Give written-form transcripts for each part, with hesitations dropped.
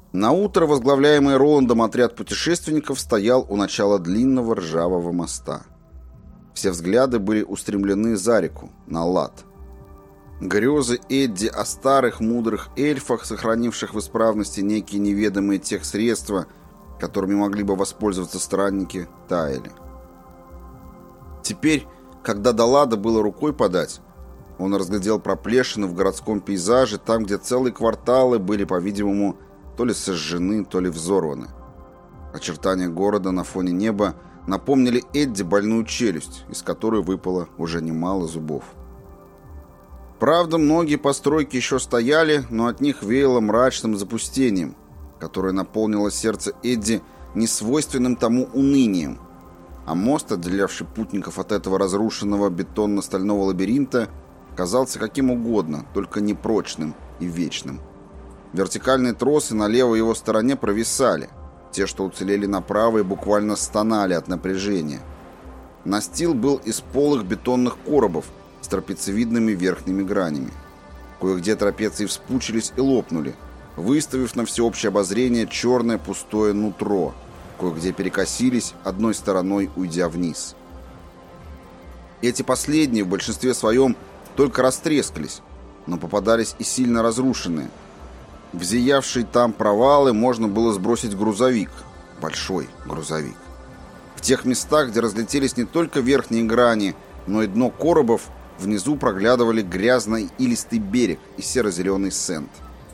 Наутро возглавляемый Роландом отряд путешественников стоял у начала длинного ржавого моста. Все взгляды были устремлены за реку, на Лад. Грезы Эдди о старых мудрых эльфах, сохранивших в исправности некие неведомые техсредства, которыми могли бы воспользоваться странники, таяли. Теперь, когда до Лада было рукой подать, он разглядел проплешины в городском пейзаже, там, где целые кварталы были, по-видимому, то ли сожжены, то ли взорваны. Очертания города на фоне неба напомнили Эдди больную челюсть, из которой выпало уже немало зубов. Правда, многие постройки еще стояли, но от них веяло мрачным запустением, которое наполнило сердце Эдди несвойственным тому унынием, а мост, отделявший путников от этого разрушенного бетонно-стального лабиринта, казался каким угодно, только непрочным и вечным. Вертикальные тросы на левой его стороне провисали. Те, что уцелели на правой, буквально стонали от напряжения. Настил был из полых бетонных коробов с трапециевидными верхними гранями. Кое-где трапеции вспучились и лопнули, выставив на всеобщее обозрение черное пустое нутро. Кое-где перекосились, одной стороной уйдя вниз. Эти последние в большинстве своем только растрескались, но попадались и сильно разрушенные. В зиявшие там провалы можно было сбросить грузовик. Большой грузовик. В тех местах, где разлетелись не только верхние грани, но и дно коробов, внизу проглядывали грязный илистый берег и серо-зеленый сент.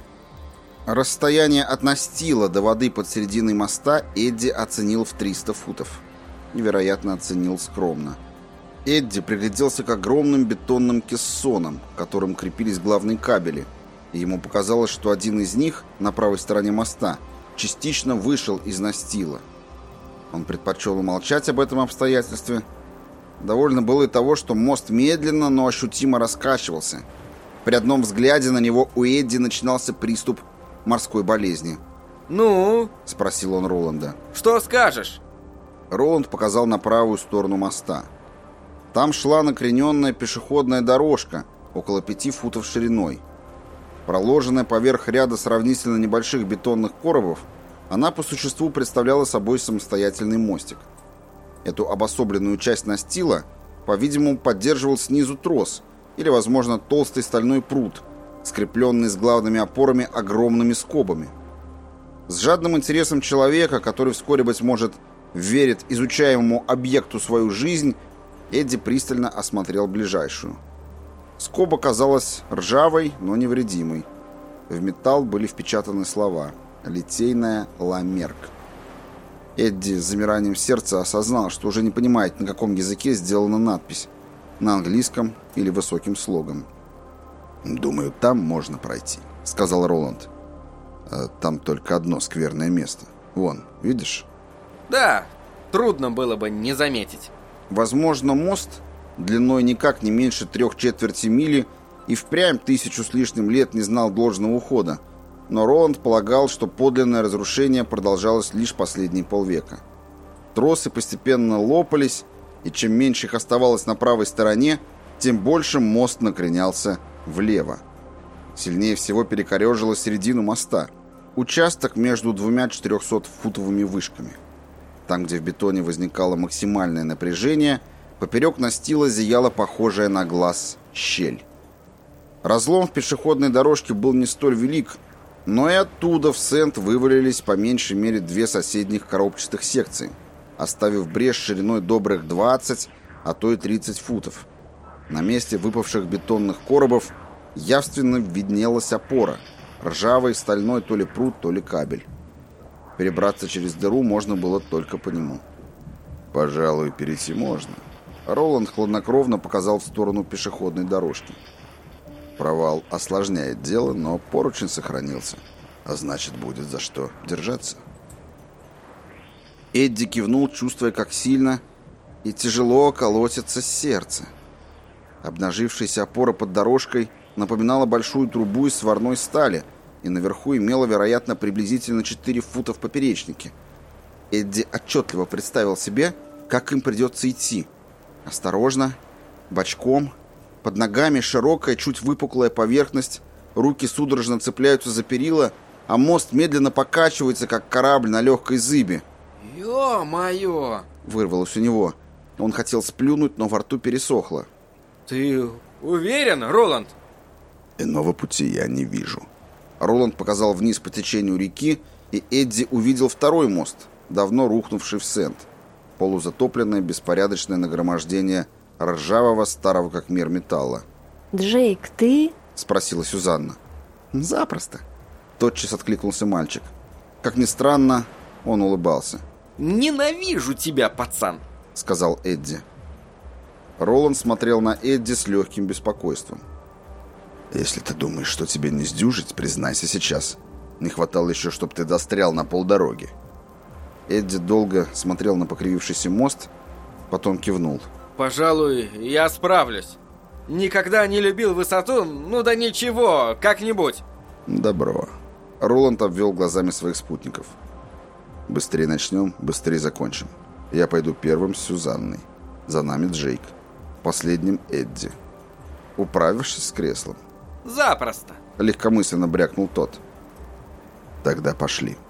Расстояние от настила до воды под серединой моста Эдди оценил в 300 футов. Невероятно оценил скромно. Эдди пригляделся к огромным бетонным кессонам, к которым крепились главные кабели, и ему показалось, что один из них, на правой стороне моста, частично вышел из настила. Он предпочел умолчать об этом обстоятельстве. Довольно было и того, что мост медленно, но ощутимо раскачивался. При одном взгляде на него у Эдди начинался приступ морской болезни. «Ну?» — спросил он Роланда. «Что скажешь?» Роланд показал на правую сторону моста. Там шла накрененная пешеходная дорожка, около 5 футов шириной. Проложенная поверх ряда сравнительно небольших бетонных коробов, она по существу представляла собой самостоятельный мостик. Эту обособленную часть настила, по-видимому, поддерживал снизу трос или, возможно, толстый стальной прут, скрепленный с главными опорами огромными скобами. С жадным интересом человека, который вскоре, быть может, верит изучаемому объекту свою жизнь, Эдди пристально осмотрел ближайшую. Скоба казалась ржавой, но невредимой. В металл были впечатаны слова «Литейная ламерк». Эдди с замиранием сердца осознал, что уже не понимает, на каком языке сделана надпись – на английском или высоким слогом. «Думаю, там можно пройти», – сказал Роланд. «Там только одно скверное место. Вон, видишь?» «Да, трудно было бы не заметить». Возможно, мост длиной никак не меньше 3/4 мили и впрямь 1000 с лишним лет не знал должного ухода, но Роланд полагал, что подлинное разрушение продолжалось лишь последние полвека. Тросы постепенно лопались, и чем меньше их оставалось на правой стороне, тем больше мост накренялся влево. Сильнее всего перекорежило середину моста, участок между двумя 400-футовыми вышками. Там, где в бетоне возникало максимальное напряжение, поперек настила зияла похожая на глаз щель. Разлом в пешеходной дорожке был не столь велик, но и оттуда в сент вывалились по меньшей мере 2 соседних коробчатых секции, оставив брешь шириной добрых 20, а то и 30 футов. На месте выпавших бетонных коробов явственно виднелась опора, ржавый стальной то ли прут, то ли кабель. Перебраться через дыру можно было только по нему. «Пожалуй, перейти можно». Роланд хладнокровно показал в сторону пешеходной дорожки. Провал осложняет дело, но поручень сохранился. А значит, будет за что держаться. Эдди кивнул, чувствуя, как сильно и тяжело колотится сердце. Обнажившаяся опора под дорожкой напоминала большую трубу из сварной стали, и наверху имела, вероятно, приблизительно 4 фута в поперечнике. Эдди отчетливо представил себе, как им придется идти. Осторожно, бочком, под ногами широкая, чуть выпуклая поверхность, руки судорожно цепляются за перила, а мост медленно покачивается, как корабль на легкой зыбе. Ё-моё! Вырвалось у него. Он хотел сплюнуть, но во рту пересохло. Ты уверен, Роланд? Иного пути я не вижу. Роланд показал вниз по течению реки, и Эдди увидел второй мост, давно рухнувший в Сент. Полузатопленное беспорядочное нагромождение ржавого, старого как мир металла. «Джейк, ты?» — спросила Сюзанна. «Запросто», — тотчас откликнулся мальчик. Как ни странно, он улыбался. «Ненавижу тебя, пацан!» — сказал Эдди. Роланд смотрел на Эдди с легким беспокойством. «Если ты думаешь, что тебе не сдюжить, признайся сейчас. Не хватало еще, чтобы ты застрял на полдороги». Эдди долго смотрел на покривившийся мост, потом кивнул. «Пожалуй, я справлюсь. Никогда не любил высоту, ну да ничего, как-нибудь». «Добро». Роланд обвел глазами своих спутников. «Быстрее начнем, быстрее закончим. Я пойду первым с Сюзанной. За нами Джейк. Последним Эдди». Управившись с креслом. «Запросто», — легкомысленно брякнул тот. «Тогда пошли».